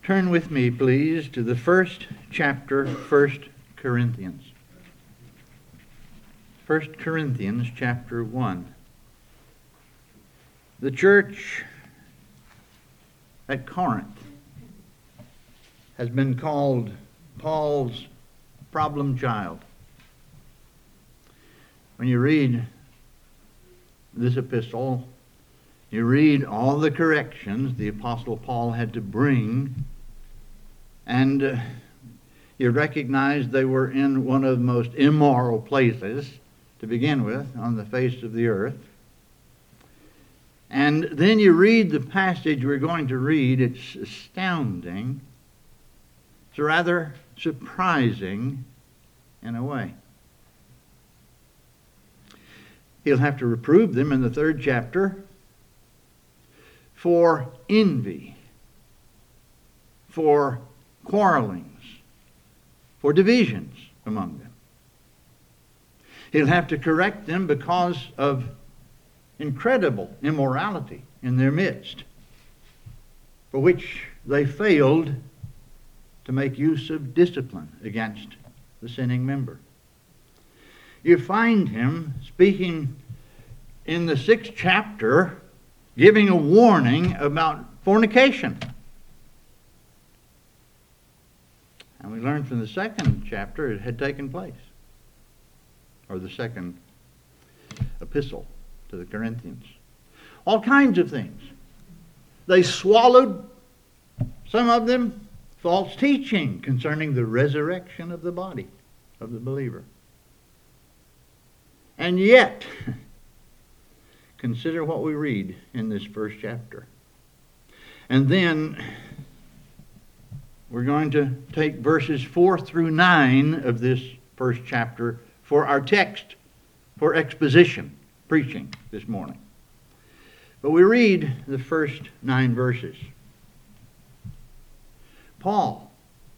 Turn with me, please, to the first chapter, 1 Corinthians. 1 Corinthians chapter 1. The church at Corinth has been called Paul's problem child. When you read this epistle, you read all the corrections the Apostle Paul had to bring, and you recognize they were in one of the most immoral places to begin with on the face of the earth. And then you read the passage we're going to read. It's astounding. It's rather surprising in a way. He'll have to reprove them in the 3rd chapter for envy, for quarrelings, for divisions among them. He'll have to correct them because of incredible immorality in their midst, for which they failed to make use of discipline against the sinning member. You find him speaking in the 6th chapter, giving a warning about fornication. And we learned from the 2nd chapter it had taken place, or the 2nd epistle to the Corinthians. All kinds of things. They swallowed, some of them, false teaching concerning the resurrection of the body of the believer. And yet, consider what we read in this 1st chapter. And then we're going to take verses 4 through 9 of this 1st chapter for our text, for exposition, preaching this morning. But we read the first 9 verses. Paul,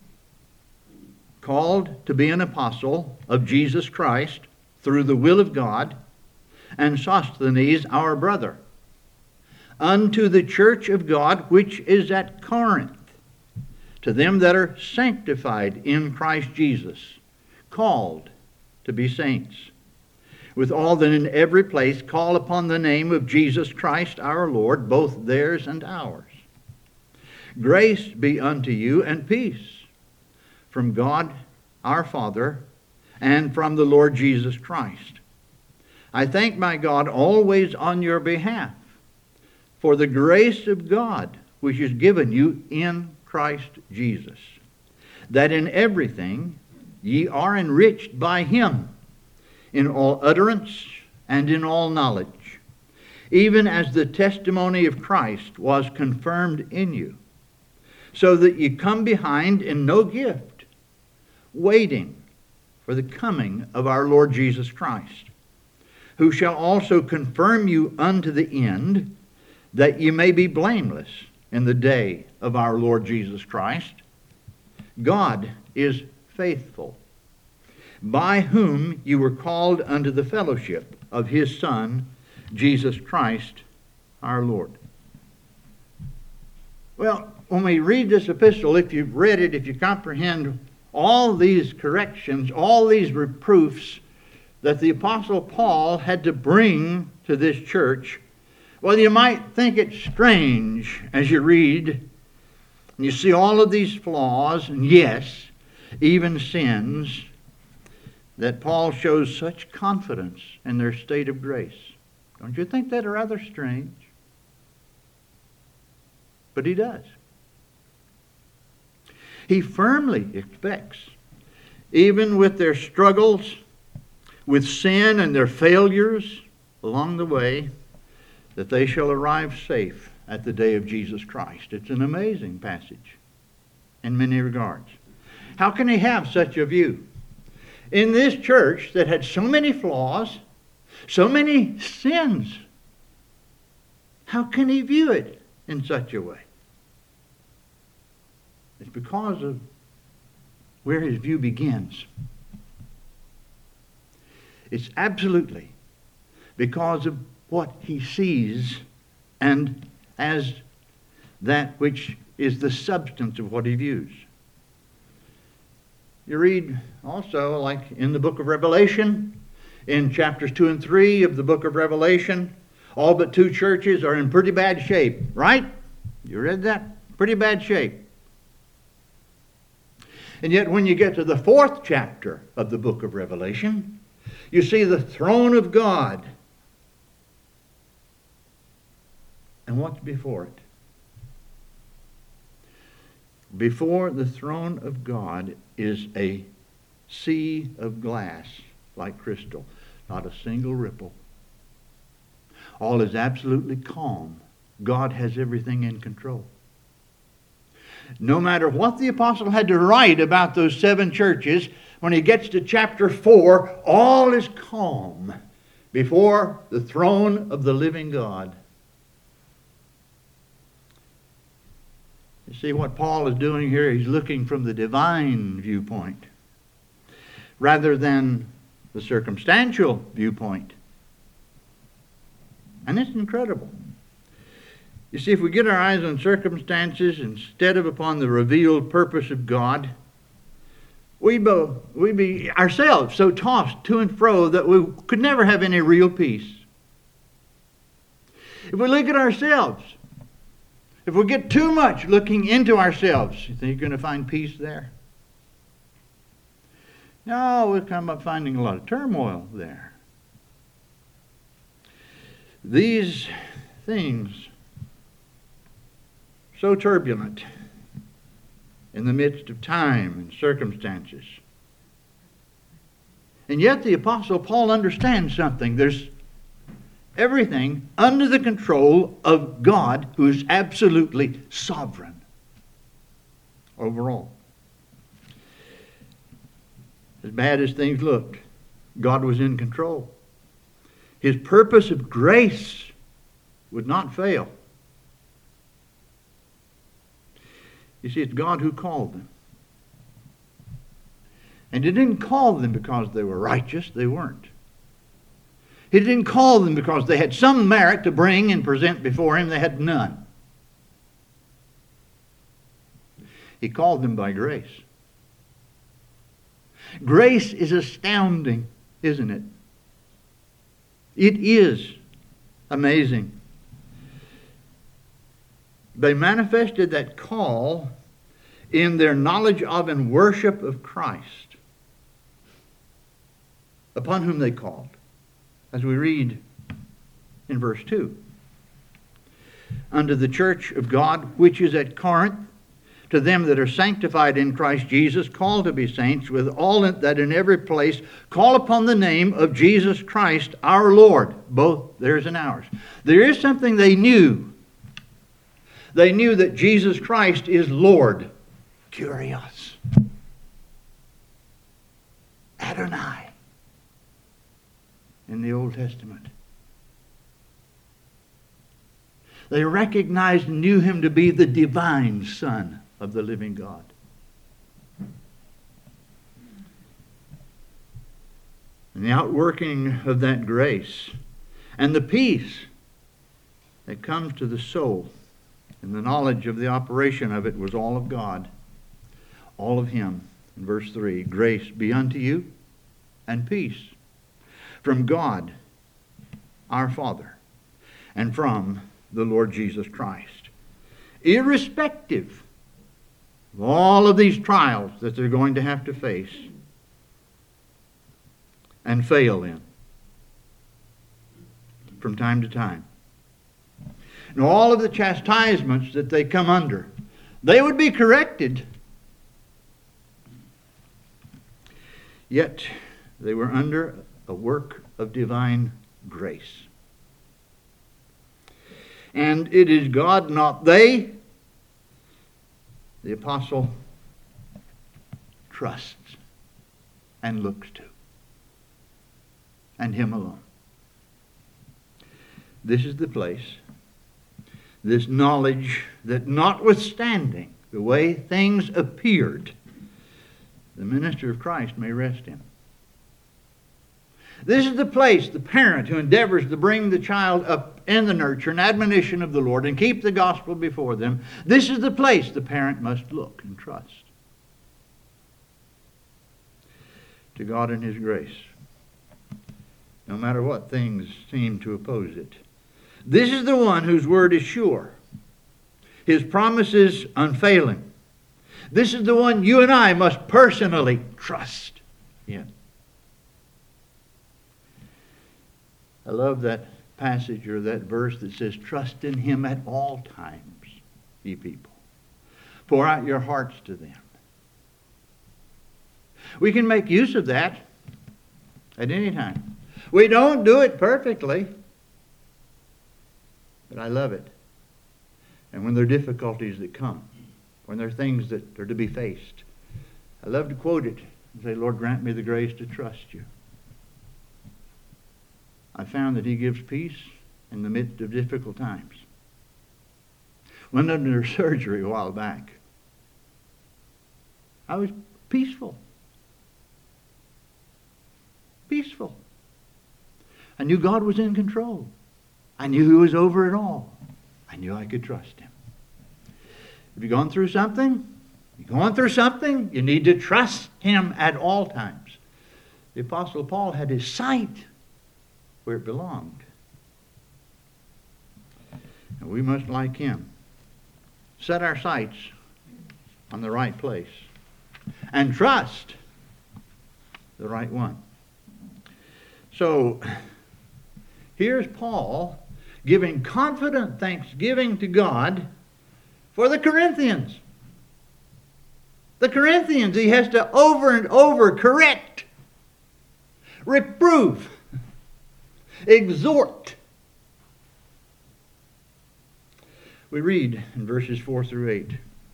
called to be an apostle of Jesus Christ through the will of God, and Sosthenes our brother, unto the church of God which is at Corinth, to them that are sanctified in Christ Jesus, called to be saints, with all that in every place call upon the name of Jesus Christ our Lord, both theirs and ours. Grace be unto you and peace from God our Father and from the Lord Jesus Christ. I thank my God always on your behalf for the grace of God which is given you in Christ Jesus, that in everything ye are enriched by him, in all utterance and in all knowledge, even as the testimony of Christ was confirmed in you, so that ye come behind in no gift, waiting for the coming of our Lord Jesus Christ, who shall also confirm you unto the end, that ye may be blameless in the day of our Lord Jesus Christ. God is faithful, by whom you were called unto the fellowship of his Son, Jesus Christ our Lord. Well, when we read this epistle, if you've read it, if you comprehend all these corrections, all these reproofs that the Apostle Paul had to bring to this church, well, you might think it strange as you read, and you see all of these flaws, and yes, even sins, that Paul shows such confidence in their state of grace. Don't you think that rather strange? But he does. He firmly expects, even with their struggles, with sin and their failures along the way, that they shall arrive safe at the day of Jesus Christ. It's an amazing passage in many regards. How can he have such a view? In this church that had so many flaws, so many sins, how can he view it in such a way? It's because of where his view begins. It's absolutely because of what he sees and as that which is the substance of what he views. You read also, like in the book of Revelation, in chapters 2 and 3 of the book of Revelation, all but 2 churches are in pretty bad shape, right? You read that? Pretty bad shape. And yet when you get to the 4th chapter of the book of Revelation, you see the throne of God. And what's before it? Before the throne of God is a sea of glass like crystal, not a single ripple. All is absolutely calm. God has everything in control. No matter what the apostle had to write about those 7 churches, when he gets to chapter 4, all is calm before the throne of the living God. You see what Paul is doing here? He's looking from the divine viewpoint rather than the circumstantial viewpoint. And it's incredible. You see, if we get our eyes on circumstances instead of upon the revealed purpose of God, we'd be ourselves so tossed to and fro that we could never have any real peace. If we look at ourselves, if we get too much looking into ourselves, you think you're going to find peace there? No, we'll come up finding a lot of turmoil there. These things, so turbulent in the midst of time and circumstances. And yet the Apostle Paul understands something. There's everything under the control of God, who is absolutely sovereign over all. As bad as things looked, God was in control. His purpose of grace would not fail. You see, it's God who called them. And He didn't call them because they were righteous. They weren't. He didn't call them because they had some merit to bring and present before Him. They had none. He called them by grace. Grace is astounding, isn't it? It is amazing. They manifested that call in their knowledge of and worship of Christ, upon whom they called, as we read in verse 2. Unto the church of God which is at Corinth, to them that are sanctified in Christ Jesus, called to be saints, with all that in every place call upon the name of Jesus Christ our Lord, both theirs and ours. There is something they knew. They knew that Jesus Christ is Lord. Kyrios. Adonai. In the Old Testament. They recognized and knew Him to be the divine Son of the living God. And the outworking of that grace and the peace that comes to the soul and the knowledge of the operation of it was all of God, all of Him. In verse 3, grace be unto you and peace from God our Father and from the Lord Jesus Christ. Irrespective of all of these trials that they're going to have to face and fail in from time to time. And all of the chastisements that they come under, they would be corrected. Yet they were under a work of divine grace. And it is God, not they, the apostle trusts and looks to. And Him alone. This is the place, this knowledge that notwithstanding the way things appeared, the minister of Christ may rest in. This is the place, the parent who endeavors to bring the child up in the nurture and admonition of the Lord and keep the gospel before them. This is the place the parent must look and trust to God and His grace, no matter what things seem to oppose it. This is the one whose word is sure, His promises unfailing. This is the one you and I must personally trust in. I love that passage or that verse that says, trust in Him at all times, ye people. Pour out your hearts to them. We can make use of that at any time. We don't do it perfectly, but I love it. And when there are difficulties that come, when there are things that are to be faced, I love to quote it and say, Lord, grant me the grace to trust you. I found that He gives peace in the midst of difficult times. Went under surgery a while back. I was peaceful. Peaceful. I knew God was in control. I knew He was over it all. I knew I could trust Him. Have you gone through something? You're going through something? You need to trust Him at all times. The Apostle Paul had his sight where it belonged. And we must, like him, set our sights on the right place and trust the right one. So, here's Paul giving confident thanksgiving to God for the Corinthians. The Corinthians he has to over and over correct, reprove, exhort. We read in verses 4 through 8.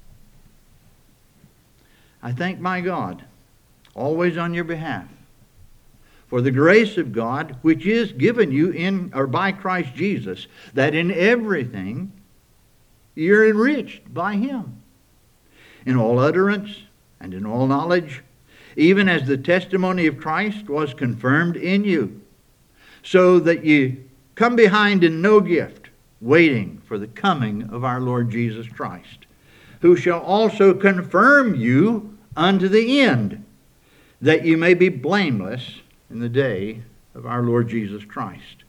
I thank my God always on your behalf for the grace of God which is given you in or by Christ Jesus, that in everything you're enriched by Him, in all utterance and in all knowledge, even as the testimony of Christ was confirmed in you, so that you come behind in no gift, waiting for the coming of our Lord Jesus Christ, who shall also confirm you unto the end, that you may be blameless in the day of our Lord Jesus Christ.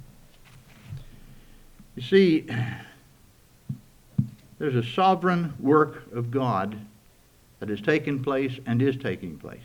You see, there's a sovereign work of God that has taken place and is taking place.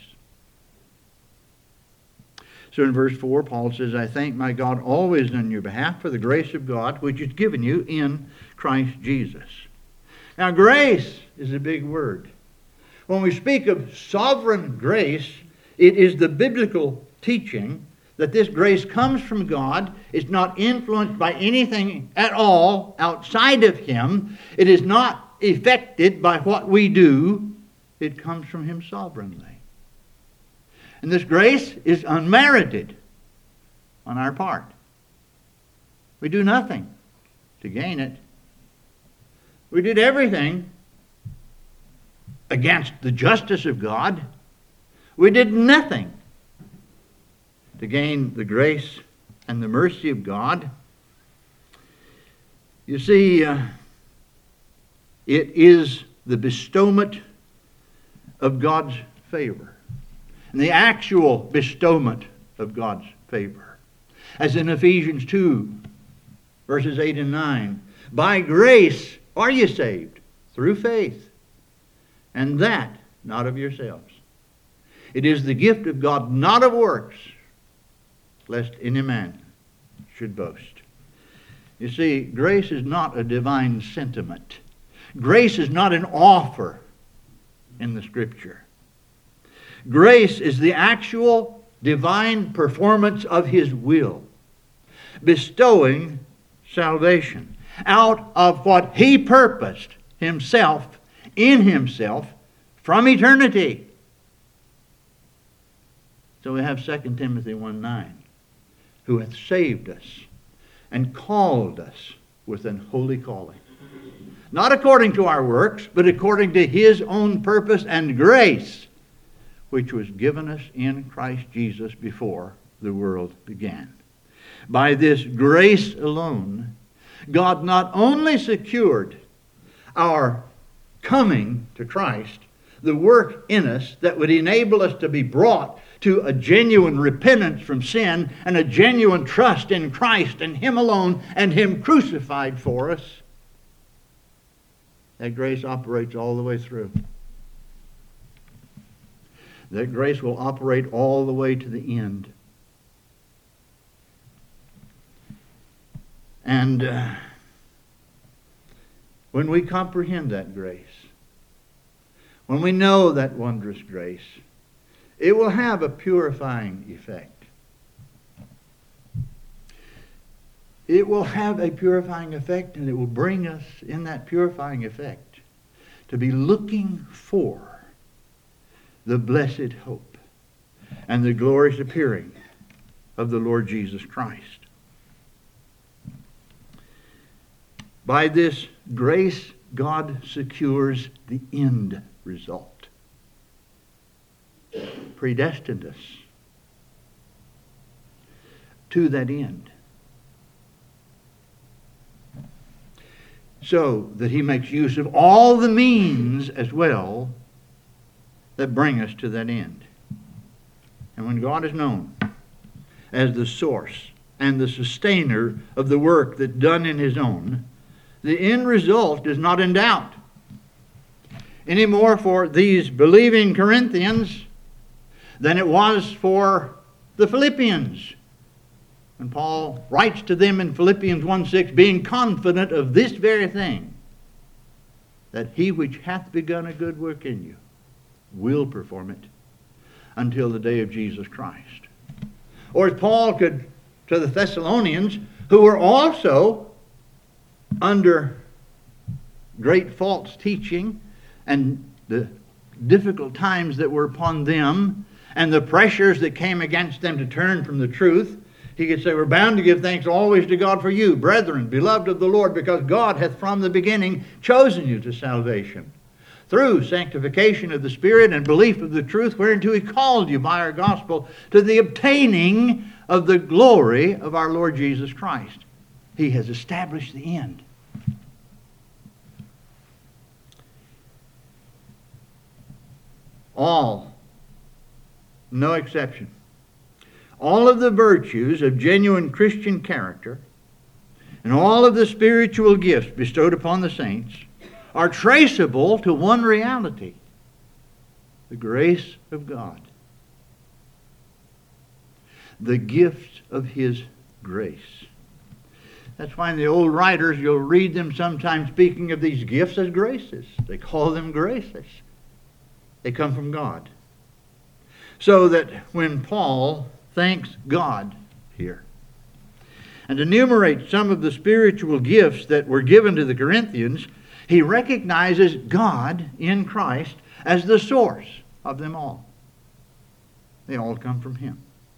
So in verse 4, Paul says, I thank my God always on your behalf for the grace of God which is given you in Christ Jesus. Now, grace is a big word. When we speak of sovereign grace, it is the biblical teaching that this grace comes from God. It's not influenced by anything at all outside of Him. It is not affected by what we do. It comes from Him sovereignly. And this grace is unmerited on our part. We do nothing to gain it. We did everything against the justice of God. We did nothing to gain the grace and the mercy of God. You see, it is the bestowment of God's favor. And the actual bestowment of God's favor. As in Ephesians 2, verses 8 and 9. By grace are you saved, through faith, and that not of yourselves. It is the gift of God, not of works, lest any man should boast. You see, grace is not a divine sentiment. Grace is not an offer in the Scripture. Grace is the actual divine performance of His will, bestowing salvation out of what He purposed Himself, in Himself, from eternity. So we have 2 Timothy 1:9, who hath saved us and called us with an holy calling. Not according to our works, but according to His own purpose and grace, which was given us in Christ Jesus before the world began. By this grace alone, God not only secured our coming to Christ, the work in us that would enable us to be brought to a genuine repentance from sin and a genuine trust in Christ and Him alone and Him crucified for us. That grace operates all the way through. That grace will operate all the way to the end. And when we comprehend that grace, when we know that wondrous grace, it will have a purifying effect. It will have a purifying effect, and it will bring us, in that purifying effect, to be looking for the blessed hope and the glorious appearing of the Lord Jesus Christ. By this grace, God secures the end result. Predestined us to that end, so that He makes use of all the means as well that bring us to that end. And when God is known as the source and the sustainer of the work that's done in His own, the end result is not in doubt any more for these believing Corinthians than it was for the Philippians. When Paul writes to them in Philippians 1:6, being confident of this very thing, that He which hath begun a good work in you will perform it until the day of Jesus Christ. Or as Paul could to the Thessalonians, who were also under great false teaching and the difficult times that were upon them and the pressures that came against them to turn from the truth, he could say, we're bound to give thanks always to God for you, brethren, beloved of the Lord, because God hath from the beginning chosen you to salvation, through sanctification of the Spirit and belief of the truth, whereunto He called you by our gospel, to the obtaining of the glory of our Lord Jesus Christ. He has established the end. All, no exception, all of the virtues of genuine Christian character and all of the spiritual gifts bestowed upon the saints are traceable to one reality: the grace of God. The gift of His grace. That's why in the old writers you'll read them sometimes speaking of these gifts as graces. They call them graces. They come from God. So that when Paul thanks God here and enumerates some of the spiritual gifts that were given to the Corinthians, he recognizes God in Christ as the source of them all. They all come from Him.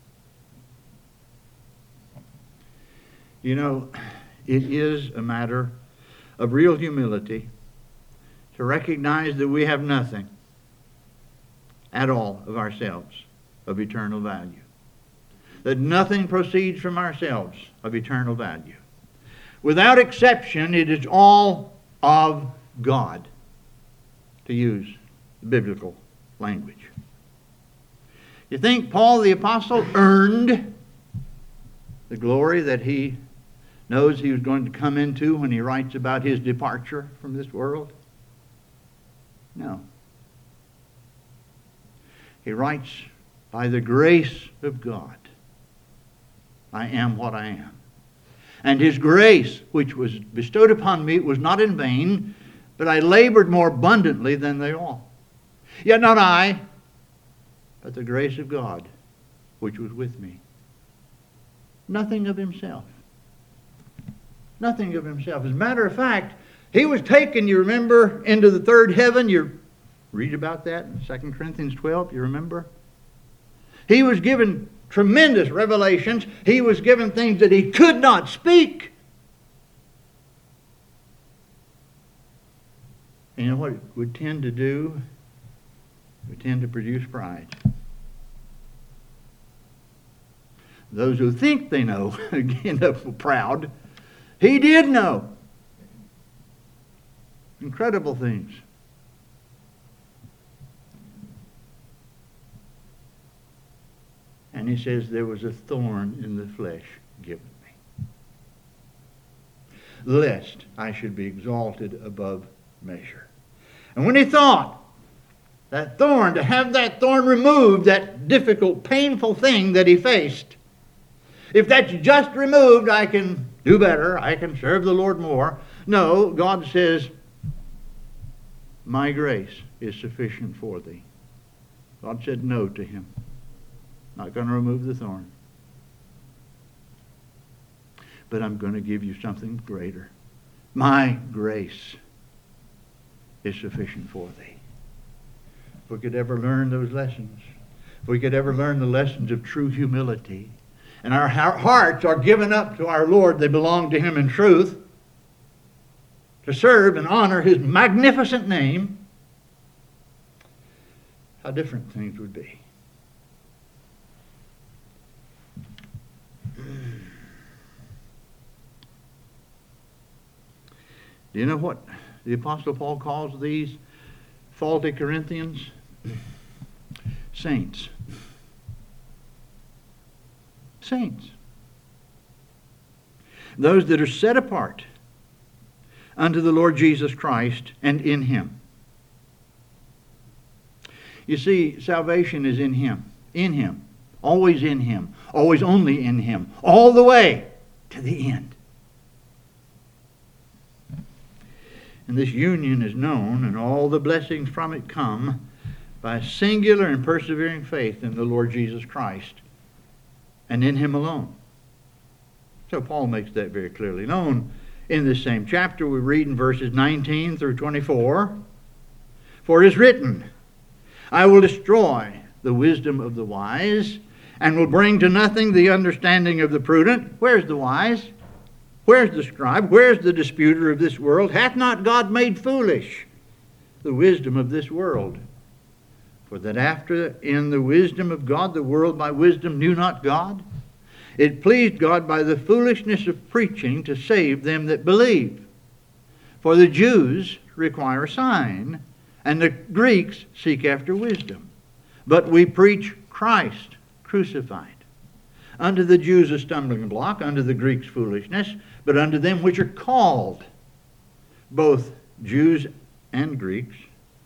You know, it is a matter of real humility to recognize that we have nothing at all of ourselves of eternal value. That nothing proceeds from ourselves of eternal value. Without exception, it is all of God, to use the biblical language. You think Paul the Apostle earned the glory that he knows he was going to come into when he writes about his departure from this world? No. He writes, by the grace of God, I am what I am. And His grace, which was bestowed upon me, was not in vain, but I labored more abundantly than they all. Yet not I, but the grace of God, which was with me. Nothing of himself. Nothing of himself. As a matter of fact, he was taken, you remember, into the third heaven. You read about that in 2 Corinthians 12, you remember? He was given tremendous revelations. He was given things that he could not speak. And you know what it would tend to do? It would tend to produce pride. Those who think they know end up proud. He did know. Incredible things. And he says, there was a thorn in the flesh given me, lest I should be exalted above measure. And when he thought that thorn, to have that thorn removed, that difficult, painful thing that he faced, if that's just removed, I can do better, I can serve the Lord more. No, God says, my grace is sufficient for thee. God said no to him. Not going to remove the thorn. But I'm going to give you something greater. My grace is sufficient for thee. If we could ever learn those lessons, if we could ever learn the lessons of true humility, and our hearts are given up to our Lord, they belong to Him in truth, to serve and honor His magnificent name, how different things would be. Do you know what the Apostle Paul calls these faulty Corinthians? Saints. Saints. Those that are set apart unto the Lord Jesus Christ and in Him. You see, salvation is in Him. In Him. Always in Him. Always only in Him. All the way to the end. And this union is known, and all the blessings from it come by a singular and persevering faith in the Lord Jesus Christ and in Him alone. So Paul makes that very clearly known. In this same chapter, we read in verses 19 through 24, for it is written, I will destroy the wisdom of the wise, and will bring to nothing the understanding of the prudent. Where's the wise? Where's the scribe? Where's the disputer of this world? Hath not God made foolish the wisdom of this world? For that after in the wisdom of God, the world by wisdom knew not God, it pleased God by the foolishness of preaching to save them that believe. For the Jews require a sign, and the Greeks seek after wisdom. But we preach Christ crucified. Unto the Jews a stumbling block, unto the Greeks foolishness, but unto them which are called, both Jews and Greeks,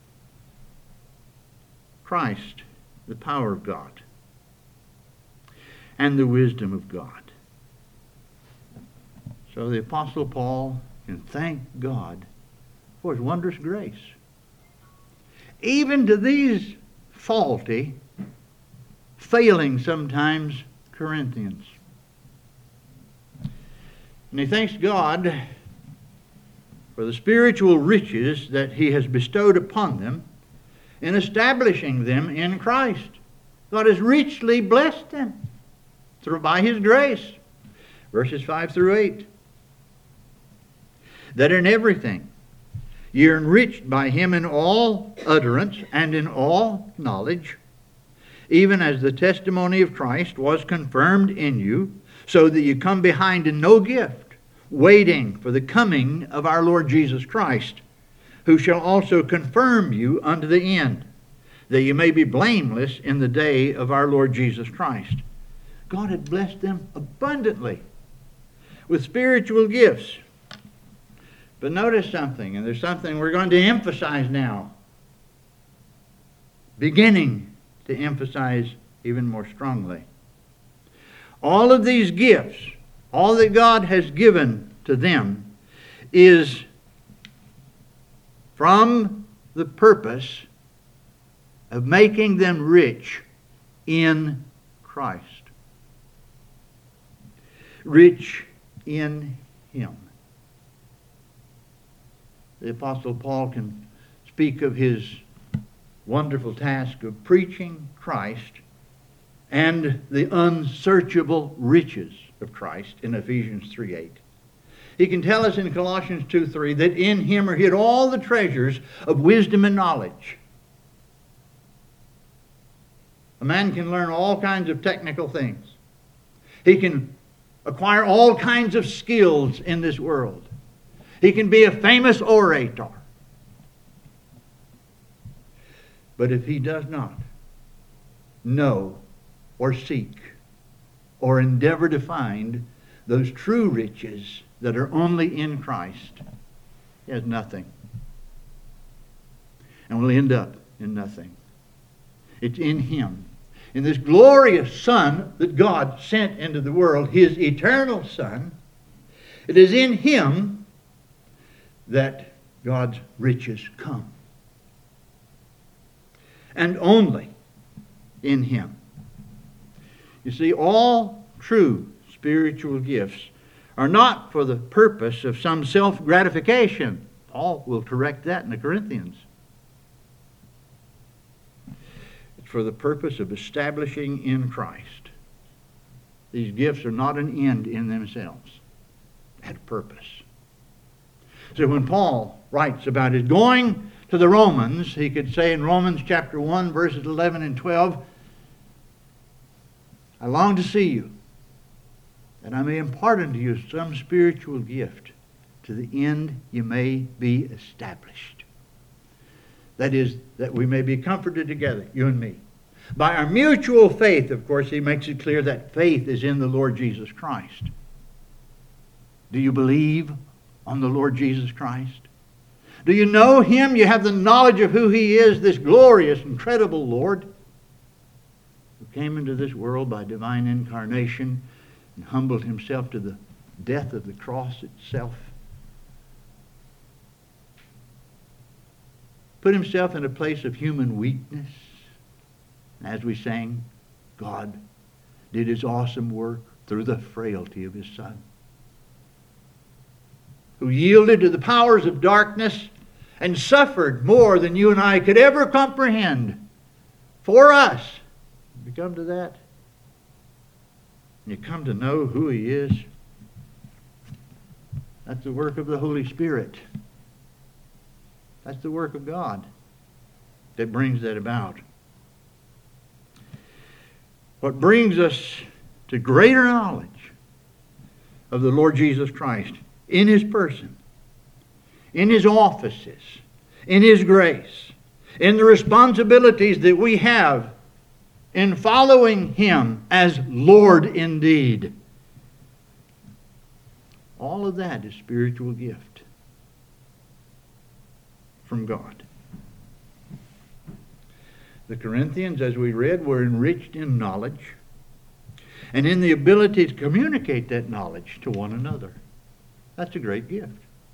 Christ, the power of God, and the wisdom of God. So the Apostle Paul can thank God for His wondrous grace. Even to these faulty, failing sometimes Corinthians. And he thanks God for the spiritual riches that He has bestowed upon them in establishing them in Christ. God has richly blessed them by His grace. Verses 5 through 8. That in everything ye are enriched by Him in all utterance and in all knowledge, even as the testimony of Christ was confirmed in you, so that you come behind in no gift, waiting for the coming of our Lord Jesus Christ, who shall also confirm you unto the end, that you may be blameless in the day of our Lord Jesus Christ. God had blessed them abundantly with spiritual gifts. But notice something, and there's something we're going to emphasize now. Beginning to emphasize even more strongly. All of these gifts, all that God has given to them, is from the purpose of making them rich in Christ. Rich in Him. The Apostle Paul can speak of his wonderful task of preaching Christ and the unsearchable riches of Christ in Ephesians 3:8. He can tell us in Colossians 2:3 that in Him are hid all the treasures of wisdom and knowledge. A man can learn all kinds of technical things. He can acquire all kinds of skills in this world. He can be a famous orator. But if he does not know or seek or endeavor to find those true riches that are only in Christ, he has nothing. And will end up in nothing. It's in him. In this glorious Son that God sent into the world, his eternal Son, it is in him that God's riches come. And only in him. You see, all true spiritual gifts are not for the purpose of some self-gratification. Paul will correct that in the Corinthians. It's for the purpose of establishing in Christ. These gifts are not an end in themselves. They have a purpose. So when Paul writes about his going to the Romans, he could say in Romans chapter 1, verses 11 and 12, I long to see you, that I may impart unto you some spiritual gift, to the end you may be established. That is, that we may be comforted together, you and me. By our mutual faith, of course, he makes it clear that faith is in the Lord Jesus Christ. Do you believe on the Lord Jesus Christ? Do you know him? You have the knowledge of who he is, this glorious, incredible Lord who came into this world by divine incarnation and humbled himself to the death of the cross itself. Put himself in a place of human weakness. As we sang, God did his awesome work through the frailty of his Son, who yielded to the powers of darkness and suffered more than you and I could ever comprehend for us. You come to that, and you come to know who he is. That's the work of the Holy Spirit. That's the work of God that brings that about. What brings us to greater knowledge of the Lord Jesus Christ in his person, in his offices, in his grace, in the responsibilities that we have in following him as Lord indeed. All of that is spiritual gift from God. The Corinthians, as we read, were enriched in knowledge and in the ability to communicate that knowledge to one another. That's a great gift.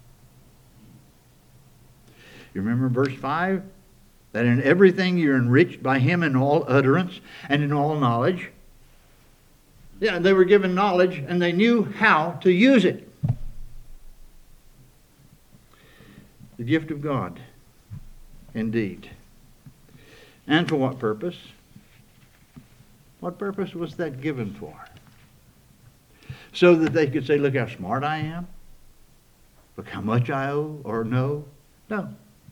You remember verse 5? That in everything you're enriched by him in all utterance and in all knowledge. Yeah, they were given knowledge and they knew how to use it. The gift of God, indeed. And for what purpose? What purpose was that given for? So that they could say, look how smart I am. Look how much I owe or know. No.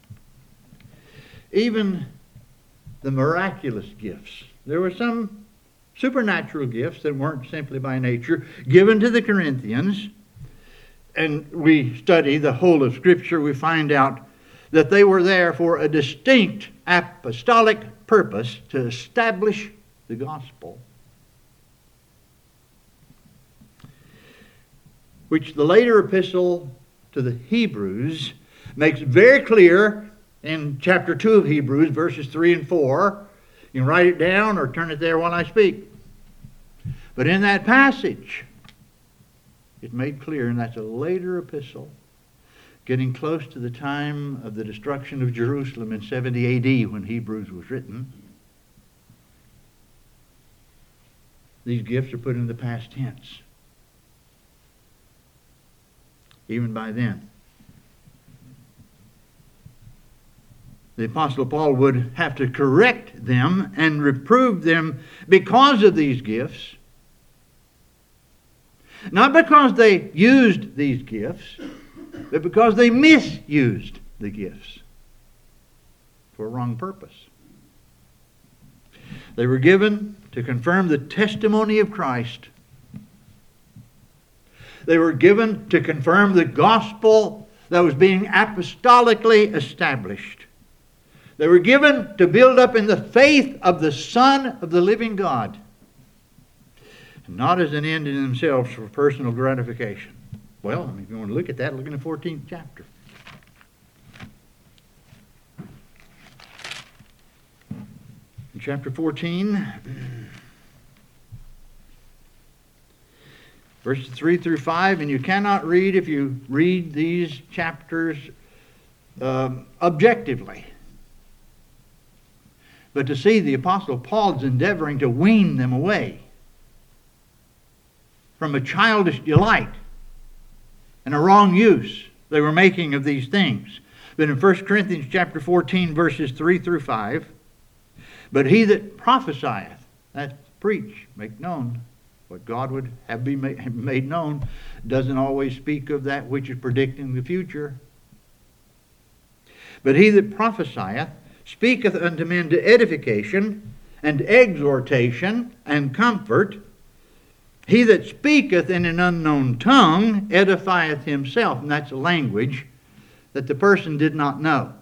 Even the miraculous gifts. There were some supernatural gifts that weren't simply by nature given to the Corinthians. And we study the whole of Scripture, we find out that they were there for a distinct apostolic purpose to establish the gospel, which the later epistle to the Hebrews makes very clear in chapter 2 of Hebrews, verses 3 and 4. You can write it down or turn it there while I speak. But in that passage, it made clear, and that's a later epistle, getting close to the time of the destruction of Jerusalem in 70 A.D. when Hebrews was written. These gifts are put in the past tense. Even by then. The Apostle Paul would have to correct them and reprove them because of these gifts. Not because they used these gifts, but because they misused the gifts for a wrong purpose. They were given to confirm the testimony of Christ They were given to confirm the gospel that was being apostolically established. They were given to build up in the faith of the Son of the living God, not as an end in themselves for personal gratification. Well, if you want to look at that, look in the 14th chapter. In chapter 14, verses 3 through 5, and you cannot read if you read these chapters objectively. But to see the Apostle Paul's endeavoring to wean them away from a childish delight and a wrong use they were making of these things. But in 1 Corinthians chapter 14, verses 3 through 5, but he that prophesieth, that's preach, make known what God would have made known, doesn't always speak of that which is predicting the future. But he that prophesieth speaketh unto men to edification and exhortation and comfort. He that speaketh in an unknown tongue edifieth himself. And that's a language that the person did not know.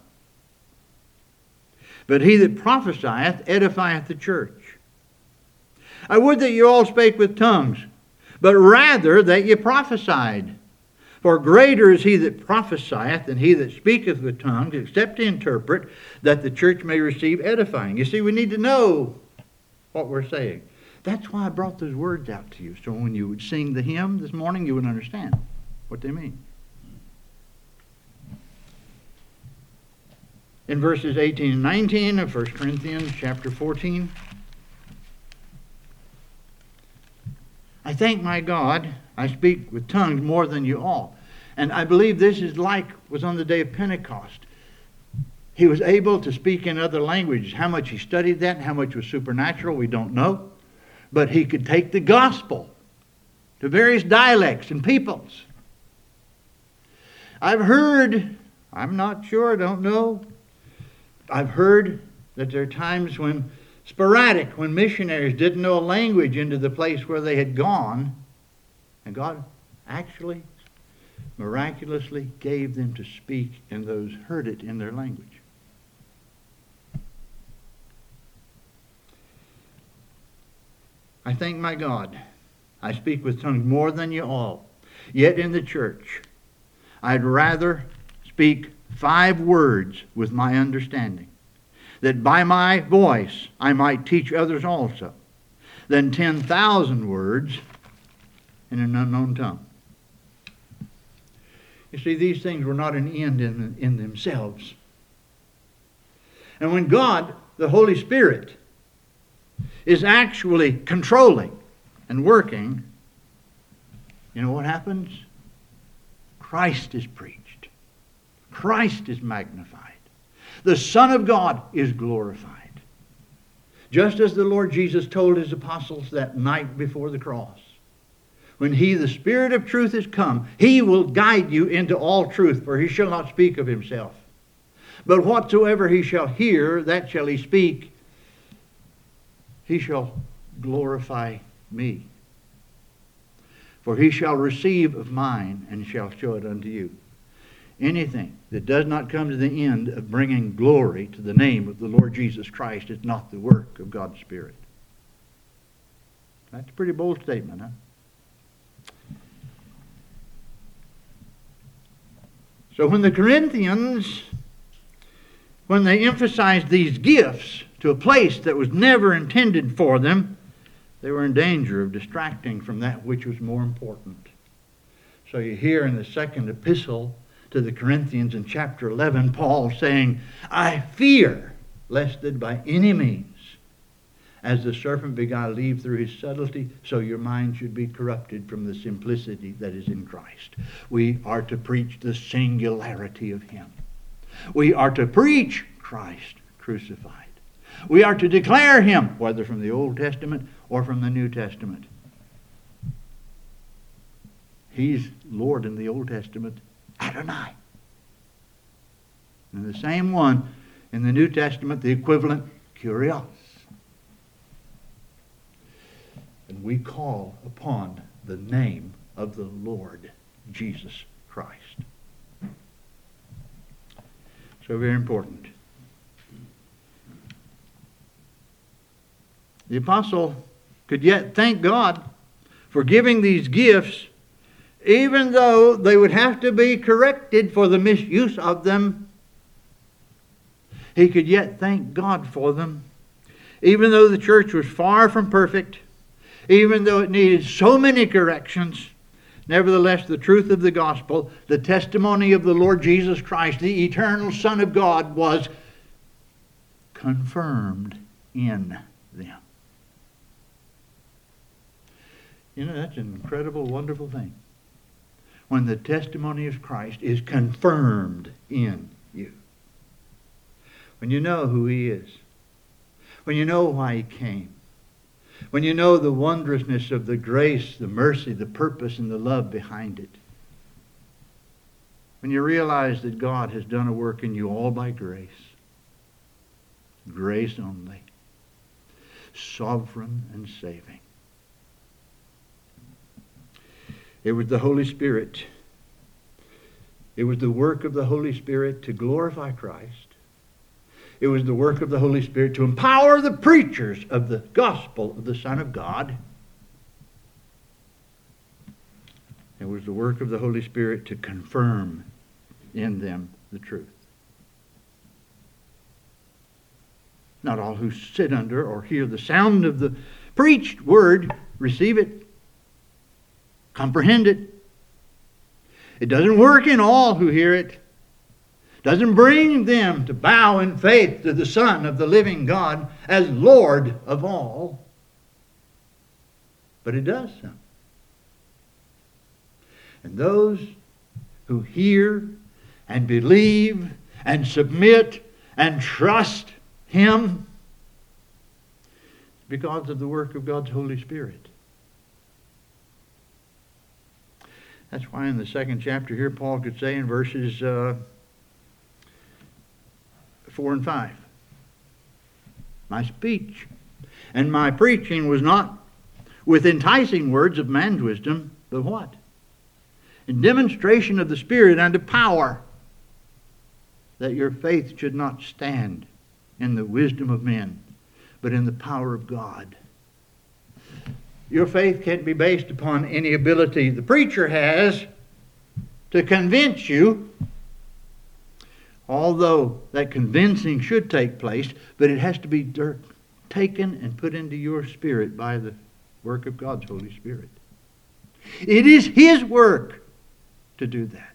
But he that prophesieth edifieth the church. I would that you all spake with tongues, but rather that ye prophesied. For greater is he that prophesieth than he that speaketh with tongues, except to interpret, that the church may receive edifying. You see, we need to know what we're saying. That's why I brought those words out to you, so when you would sing the hymn this morning, you would understand what they mean. In verses 18 and 19 of 1 Corinthians chapter 14, I thank my God, I speak with tongues more than you all. And I believe this is like was on the day of Pentecost. He was able to speak in other languages. How much he studied that and how much was supernatural, we don't know. But he could take the gospel to various dialects and peoples. I've heard, I'm not sure, I don't know. I've heard that there are times when sporadic, when missionaries didn't know a language into the place where they had gone, and God actually miraculously gave them to speak, and those heard it in their language. I thank my God, I speak with tongues more than you all. Yet in the church, I'd rather speak 5 words with my understanding, that by my voice I might teach others also, than 10,000 words in an unknown tongue. You see, these things were not an end in themselves. And when God, the Holy Spirit, is actually controlling and working, you know what happens? Christ is preached. Christ is magnified. The Son of God is glorified. Just as the Lord Jesus told his apostles that night before the cross. When he, the Spirit of truth, is come, he will guide you into all truth, for he shall not speak of himself. But whatsoever he shall hear, that shall he speak. He shall glorify me. For he shall receive of mine, and shall show it unto you. Anything that does not come to the end of bringing glory to the name of the Lord Jesus Christ is not the work of God's Spirit. That's a pretty bold statement, huh? So when the Corinthians, when they emphasized these gifts to a place that was never intended for them, they were in danger of distracting from that which was more important. So you hear in the second epistle to the Corinthians in chapter 11, Paul saying, I fear lest that by any means, as the serpent beguiled Eve through his subtlety, so your mind should be corrupted from the simplicity that is in Christ. We are to preach the singularity of him. We are to preach Christ crucified. We are to declare him, whether from the Old Testament or from the New Testament. He's Lord in the Old Testament, Adonai. And the same one in the New Testament, the equivalent, Kyrios. And we call upon the name of the Lord Jesus Christ. So very important. The apostle could yet thank God for giving these gifts, even though they would have to be corrected for the misuse of them. He could yet thank God for them, even though the church was far from perfect, even though it needed so many corrections. Nevertheless, the truth of the gospel, the testimony of the Lord Jesus Christ, the eternal Son of God, was confirmed in them. You know, that's an incredible, wonderful thing. When the testimony of Christ is confirmed in you. When you know who He is. When you know why He came. When you know the wondrousness of the grace, the mercy, the purpose, and the love behind it. When you realize that God has done a work in you all by grace. Grace only. Sovereign and saving. It was the Holy Spirit. It was the work of the Holy Spirit to glorify Christ. It was the work of the Holy Spirit to empower the preachers of the gospel of the Son of God. It was the work of the Holy Spirit to confirm in them the truth. Not all who sit under or hear the sound of the preached word receive it, comprehend it. It doesn't work in all who hear it. Doesn't bring them to bow in faith to the Son of the living God as Lord of all. But it does some. And those who hear and believe and submit and trust Him because of the work of God's Holy Spirit. That's why in the second chapter here Paul could say in verses 4 and 5, my speech and my preaching was not with enticing words of man's wisdom, but what? In demonstration of the Spirit unto power, that your faith should not stand in the wisdom of men, but in the power of God. Your faith can't be based upon any ability the preacher has to convince you, although that convincing should take place, but it has to be taken and put into your spirit by the work of God's Holy Spirit. It is His work to do that.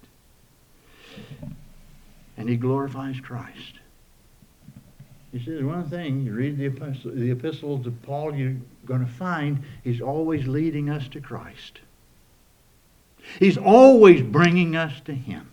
And He glorifies Christ. He says one thing, you read the epistles of Paul, you're going to find He's always leading us to Christ. He's always bringing us to Him.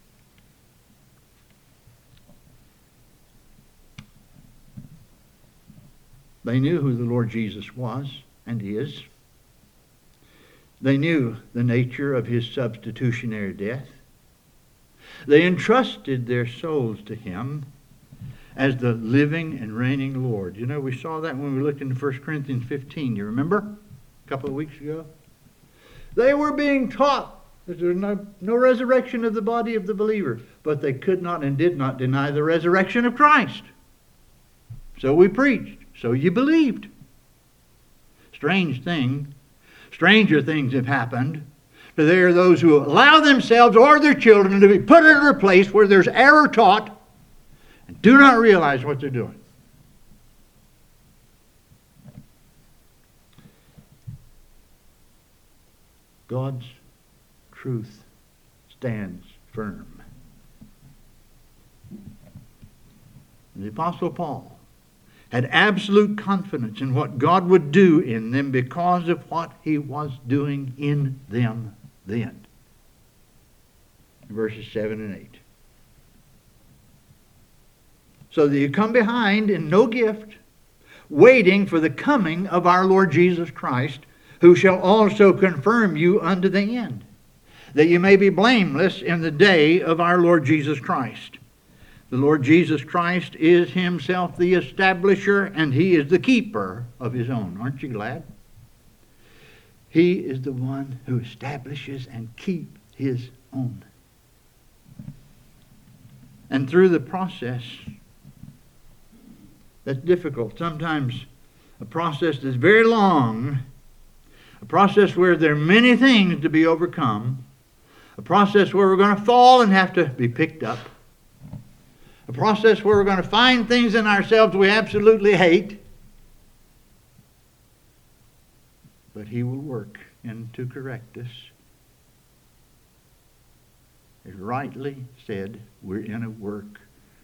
They knew who the Lord Jesus was and is. They knew the nature of His substitutionary death. They entrusted their souls to Him as the living and reigning Lord. You know, we saw that when we looked into 1 Corinthians 15. You remember? A couple of weeks ago. They were being taught that there was no resurrection of the body of the believer. But they could not and did not deny the resurrection of Christ. So we preached. So you believed. Strange thing. Stranger things have happened. There are those who allow themselves or their children to be put in a place where there's error taught and do not realize what they're doing. God's truth stands firm. The Apostle Paul had absolute confidence in what God would do in them because of what He was doing in them then. Verses 7 and 8. So that you come behind in no gift, waiting for the coming of our Lord Jesus Christ, who shall also confirm you unto the end, that you may be blameless in the day of our Lord Jesus Christ. The Lord Jesus Christ is Himself the establisher, and He is the keeper of His own. Aren't you glad? He is the one who establishes and keeps His own. And through the process that's difficult, sometimes a process that's very long, a process where there are many things to be overcome, a process where we're going to fall and have to be picked up, a process where we're going to find things in ourselves we absolutely hate, but He will work and to correct us. As rightly said, we're in a work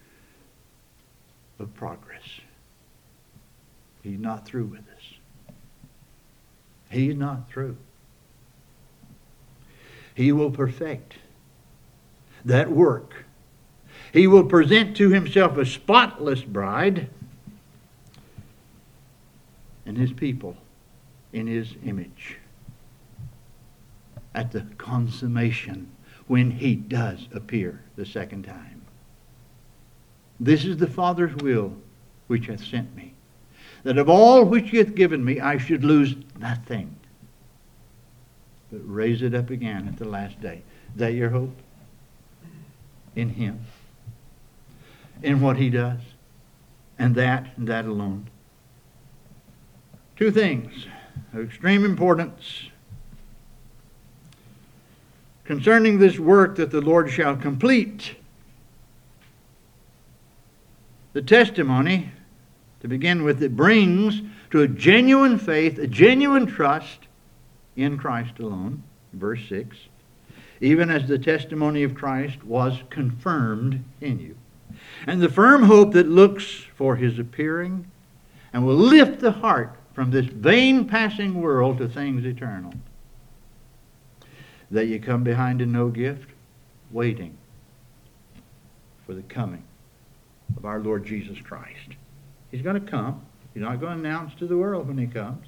of progress. He's not through with us. He's not through. He will perfect that work. He will present to Himself a spotless bride and His people in His image at the consummation when He does appear the second time. This is the Father's will which hath sent me, that of all which He hath given me I should lose nothing, but raise it up again at the last day. Is that your hope? In Him. In what He does. And that alone. Two things of extreme importance concerning this work that the Lord shall complete. The testimony, to begin with, it brings to a genuine faith, a genuine trust in Christ alone. Verse 6. Even as the testimony of Christ was confirmed in you. And the firm hope that looks for His appearing and will lift the heart from this vain passing world to things eternal. That you come behind in no gift, waiting for the coming of our Lord Jesus Christ. He's going to come. He's not going to announce to the world when He comes.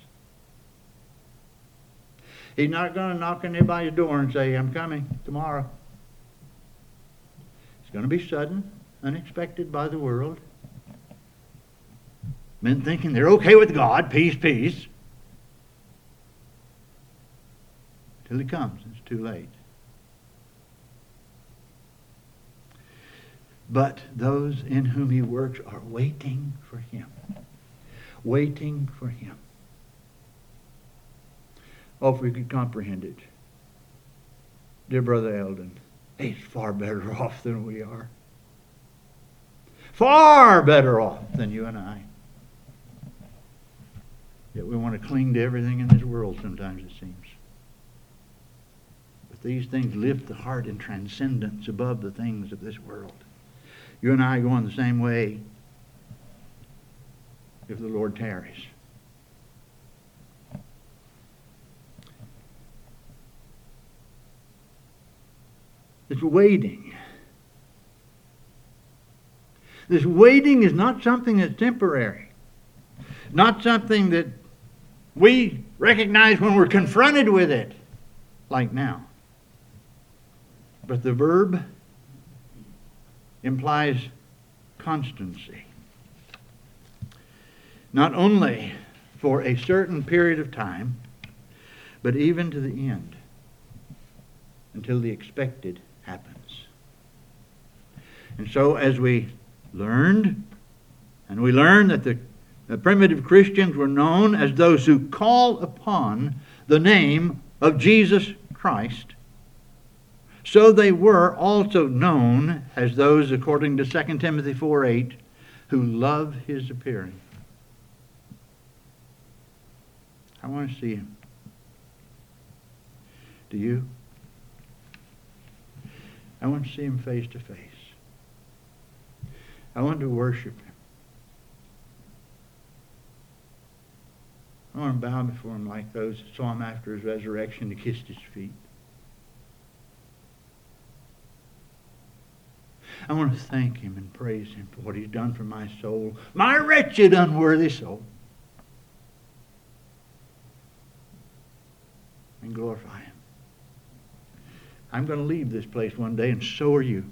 He's not going to knock on anybody's door and say, I'm coming tomorrow. It's going to be sudden, unexpected by the world. Men thinking they're okay with God, peace, peace. Till He comes, it's too late. But those in whom He works are waiting for Him. Waiting for Him. Oh, if we could comprehend it. Dear Brother Eldon, he's far better off than we are. Far better off than you and I. Yet we want to cling to everything in this world sometimes, it seems. But these things lift the heart in transcendence above the things of this world. You and I go on the same way if the Lord tarries. It's waiting. This waiting is not something that's temporary. Not something that we recognize when we're confronted with it, like now. But the verb implies constancy. Not only for a certain period of time, but even to the end, until the expected happens. And so as we learned, and we learned that the primitive Christians were known as those who call upon the name of Jesus Christ, so they were also known as those, according to 2 Timothy 4:8, who love His appearing. I want to see Him. Do you? I want to see Him face to face. I want to worship Him. I want to bow before Him like those that saw Him after His resurrection and kissed His feet. I want to thank Him and praise Him for what He's done for my soul, my wretched, unworthy soul, and glorify Him. I'm going to leave this place one day, and so are you.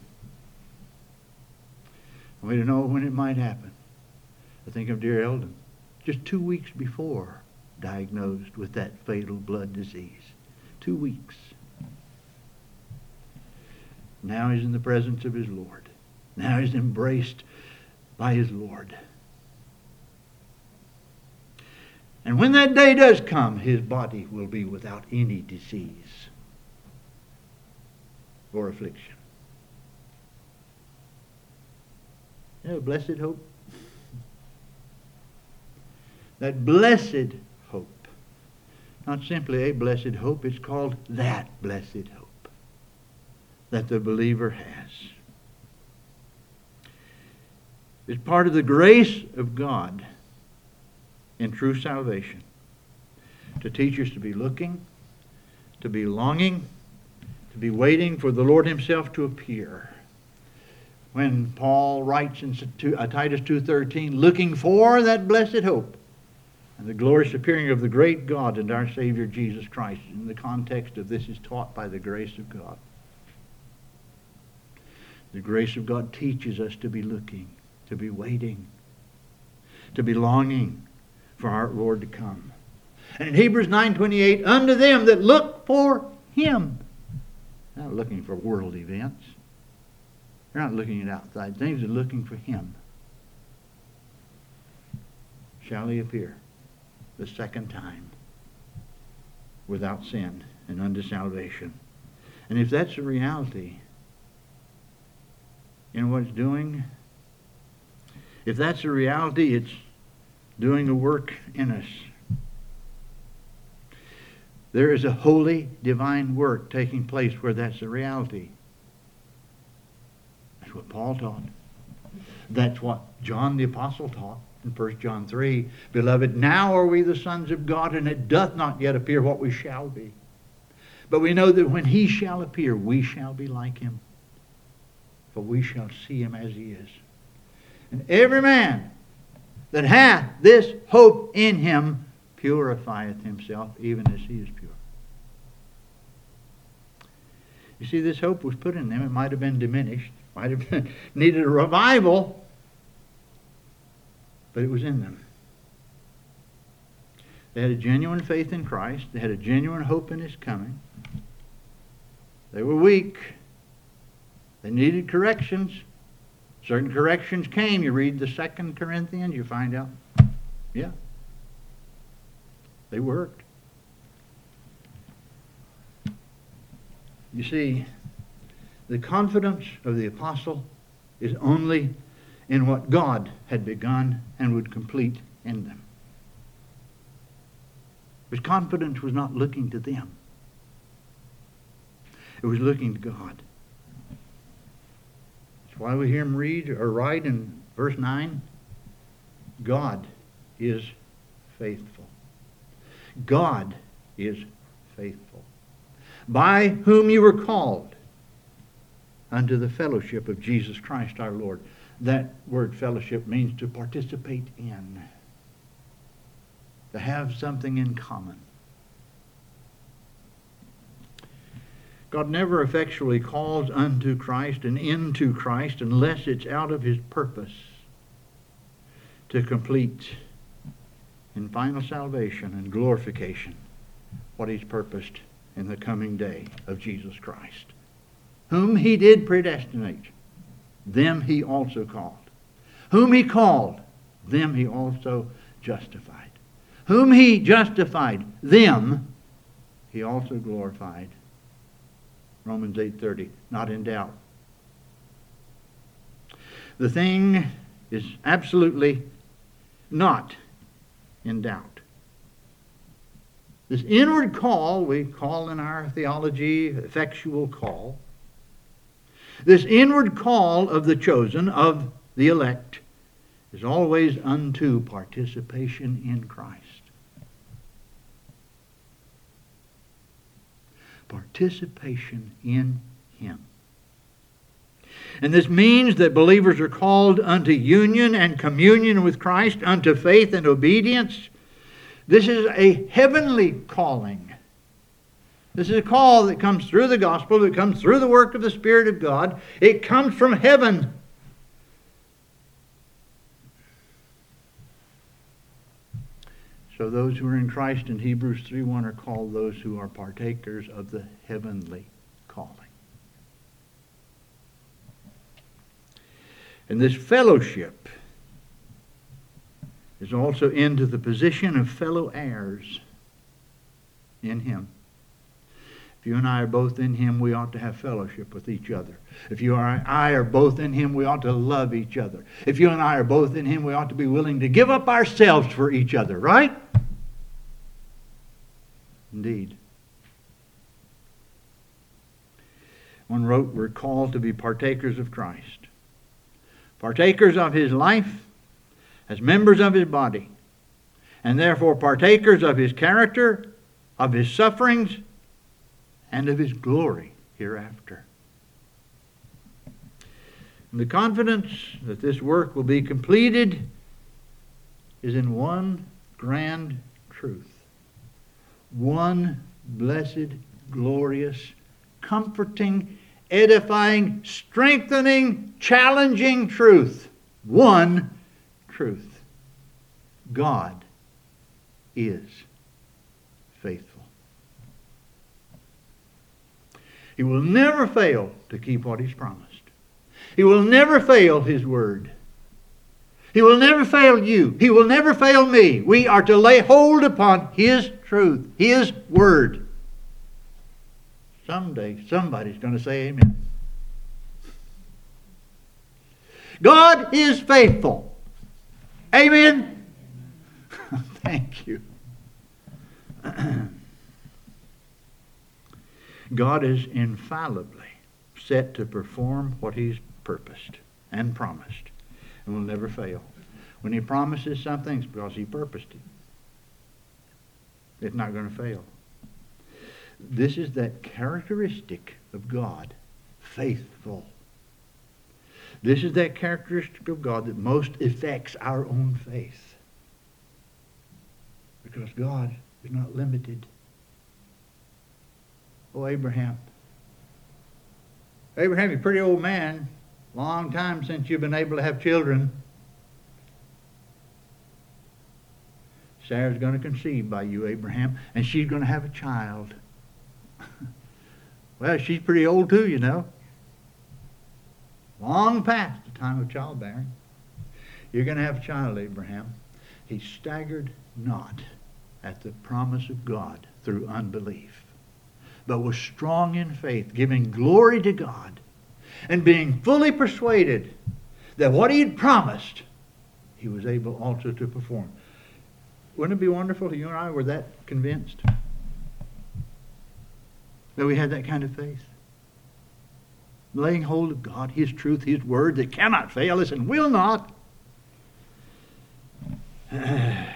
We don't know when it might happen. I think of dear Eldon. Just 2 weeks before diagnosed with that fatal blood disease. 2 weeks. Now he's in the presence of his Lord. Now he's embraced by his Lord. And when that day does come, his body will be without any disease or affliction. You know, blessed hope. That blessed hope. Not simply a blessed hope, it's called that blessed hope that the believer has. It's part of the grace of God in true salvation to teach us to be looking, to be longing, to be waiting for the Lord himself to appear. When Paul writes in Titus 2:13, looking for that blessed hope and the glorious appearing of the great God and our Savior Jesus Christ. In the context of this is taught by the grace of God. The grace of God teaches us to be looking, to be waiting, to be longing for our Lord to come. And in Hebrews 9:28, unto them that look for him. They're not looking for world events. They're not looking at outside things. They're looking for him. Shall he appear the second time without sin and unto salvation. And if that's a reality, you know what it's doing? If that's a reality, it's doing a work in us. There is a holy, divine work taking place where that's a reality. That's what Paul taught. That's what John the Apostle taught in 1 John 3. Beloved, now are we the sons of God, and it doth not yet appear what we shall be. But we know that when he shall appear, we shall be like him. For we shall see him as he is. And every man that hath this hope in him purifieth himself, even as he is pure. You see, this hope was put in them. It might have been diminished, might have been, needed a revival, but it was in them. They had a genuine faith in Christ. They had a genuine hope in his coming. They were weak. They needed corrections. Certain corrections came. You read the 2 Corinthians, you find out, yeah, they worked. You see, the confidence of the apostle is only in what God had begun and would complete in them. His confidence was not looking to them. It was looking to God. That's why we hear him read or write in verse 9, God is faithful. God is faithful, by whom you were called unto the fellowship of Jesus Christ our Lord. That word fellowship means to participate in, to have something in common. God never effectually calls unto Christ and into Christ unless it's out of his purpose to complete in final salvation and glorification what he's purposed in the coming day of Jesus Christ. Whom he did predestinate, them he also called. Whom he called, them he also justified. Whom he justified, them he also glorified. Romans 8:30, not in doubt. The thing is absolutely not in doubt. This inward call, we call in our theology effectual call. This inward call of the chosen, of the elect, is always unto participation in Christ. Participation in him. And this means that believers are called unto union and communion with Christ, unto faith and obedience. This is a heavenly calling. This is a call that comes through the gospel, that comes through the work of the Spirit of God. It comes from heaven. So those who are in Christ in Hebrews 3:1 are called those who are partakers of the heavenly calling. And this fellowship is also into the position of fellow heirs in Him. If you and I are both in Him, we ought to have fellowship with each other. If you and I are both in Him, we ought to love each other. If you and I are both in Him, we ought to be willing to give up ourselves for each other, right? Indeed. One wrote, we're called to be partakers of Christ. Partakers of His life as members of His body. And therefore partakers of His character, of His sufferings, and of His glory hereafter. And the confidence that this work will be completed is in one grand truth. One blessed, glorious, comforting, edifying, strengthening, challenging truth. One truth. God is faithful. He will never fail to keep what He's promised. He will never fail His word. He will never fail you. He will never fail me. We are to lay hold upon His truth, His word. Someday somebody's going to say amen. God is faithful. Amen? Thank you. God is infallibly set to perform what He's purposed and promised, and will never fail. When He promises something, it's because He purposed it. It's not going to fail. This is that characteristic of God, faithful. This is that characteristic of God that most affects our own faith. Because God is not limited. Oh, Abraham. Abraham, you're a pretty old man. Long time since you've been able to have children. Sarah's going to conceive by you, Abraham, and she's going to have a child. Well, she's pretty old too, you know. Long past the time of childbearing. You're going to have a child, Abraham. He staggered not at the promise of God through unbelief, but was strong in faith, giving glory to God, and being fully persuaded that what He had promised, He was able also to perform. Wouldn't it be wonderful if you and I were that convinced? That we had that kind of faith? Laying hold of God, His truth, His word that cannot fail us and will not. I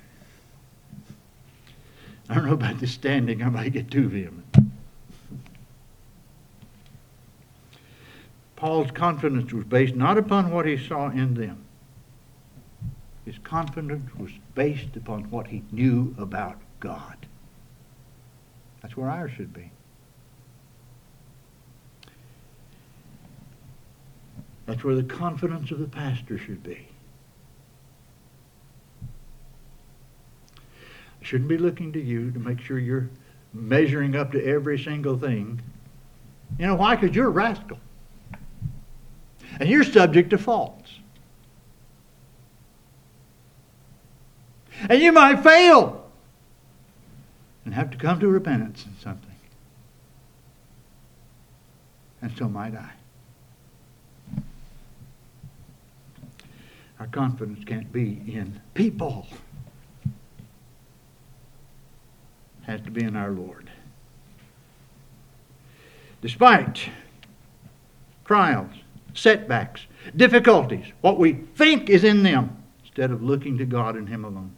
don't know about this standing. I might get too vehement. Paul's confidence was based not upon what he saw in them. His confidence was based upon what he knew about God. That's where ours should be. That's where the confidence of the pastor should be. I shouldn't be looking to you to make sure you're measuring up to every single thing. You know why? Because you're a rascal. And you're subject to faults. And you might fail and have to come to repentance in something. And so might I. Our confidence can't be in people. It has to be in our Lord. Despite trials, setbacks, difficulties, what we think is in them, instead of looking to God and Him alone.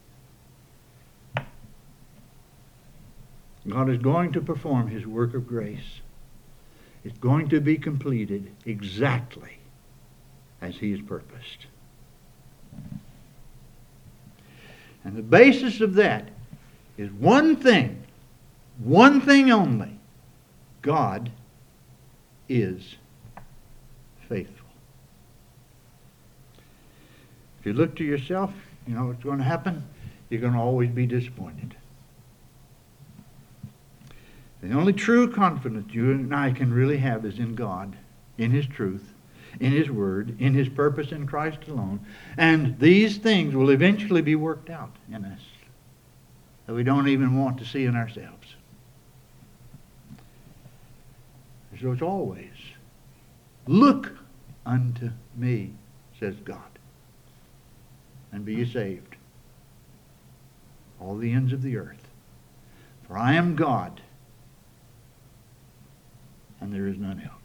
God is going to perform His work of grace. It's going to be completed exactly as He has purposed. And the basis of that is one thing only. God is faithful. If you look to yourself, you know what's going to happen? you're going to always be disappointed. The only true confidence you and I can really have is in God, in His truth, in His Word, in His purpose in Christ alone. And these things will eventually be worked out in us that we don't even want to see in ourselves. So it's always, look unto me, says God, and be ye saved, all the ends of the earth. For I am God, and there is none else.